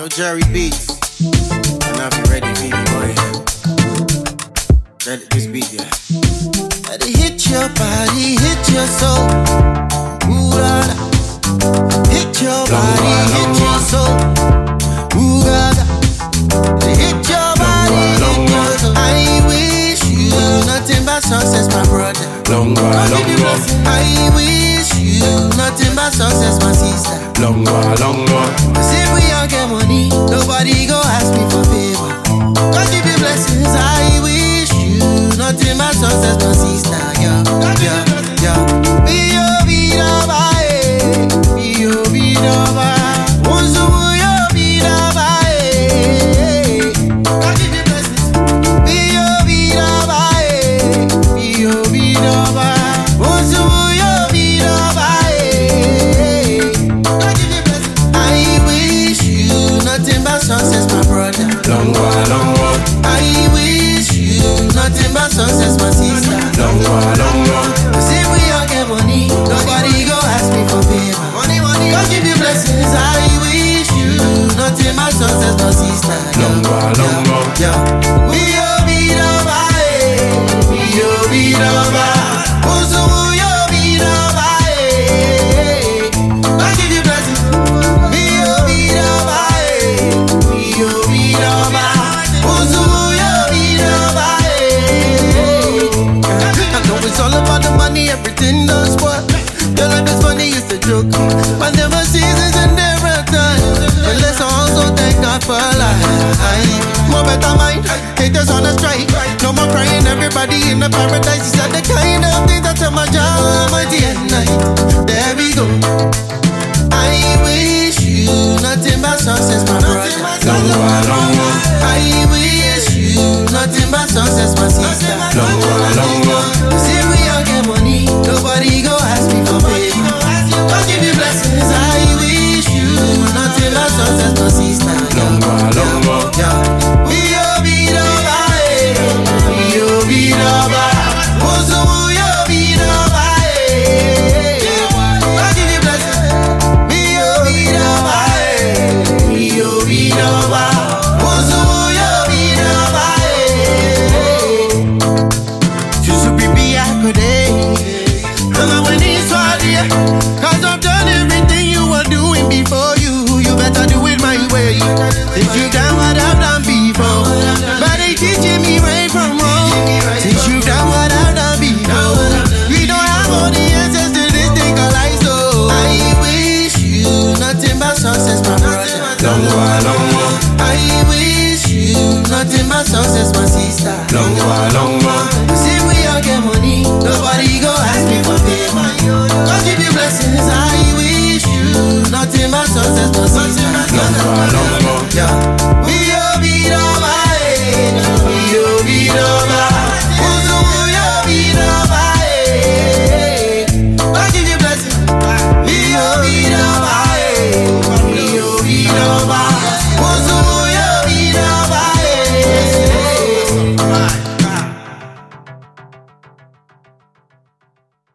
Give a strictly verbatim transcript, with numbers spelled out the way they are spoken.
Yo, Jerry Beats. And I'll be ready, baby boy. Let this beat, yeah. Let it hit your body, hit your soul. Ooh la la. Hit your body, hit your soul. Ooh la la. Hit your body, hit your soul. I wish you nothing but success, my brother. Long while, long while. I wish you nothing but success, my sister. Long while, long while. Cause if we all get money, nobody go ask me for favor. God give you blessings, I wish you nothing but success, my sister. Yeah, yeah, yeah. Be your vida, eh. Be your vida, Unzubu yo vida, eh. God give you blessings. Be your vida, eh. Be your vida, Unzubu yo vida, eh. God give you blessings. I wish you nothing but success, my brother. Long while, long while. I wish you nothing but success, my sister. Long while, long while. Cause if we all get money, nobody go ask me for favor. Money, money, God give you blessings. I wish you nothing but success, my sister. Long while, long while. Yeah, we all be the vibe. We all be the vibe. Also, we all be the vibe. God give you blessings. We all be the vibe. We all be the vibe. Also, we all be the vibe. I know it's all about the money, everything does what. Your life is funny, it's a joke. But there were seasons and there were times. But let's also thank God for life. More better mind, haters on a strike. No more crying, everybody in the paradise. These are the kind of things that tell my job mighty at night. There we go. I wish you nothing but success, my brother. Long while, long while. I wish you nothing but success, my sister. Long while, long while. Cause if we all get money, nobody go ask me for favor. God give you blessings, I wish you nothing but success, my sister. Long while, long while. Yeah. We all be the vibe. We all be the vibe. Also, we all be the vibe. God give you blessings. We all be the vibe. We all be the vibe. Also, we all be the vibe. Just to be be I could I'm a winning soldier. Cause I've done everything you were doing before you. You better do it my way. Since you've done what I've done before. But they teaching me right from wrong. Since you've done what I've done before. We don't have all the answers to this thing called life, so I wish you nothing but success, my brother. Long while, long while. I wish you nothing but success, my sister. Long while, long while. Cause if we all get money, nobody go ask me for favor. God give you blessings, I wish you nothing but success, my sister. Long while, long while. Yeah.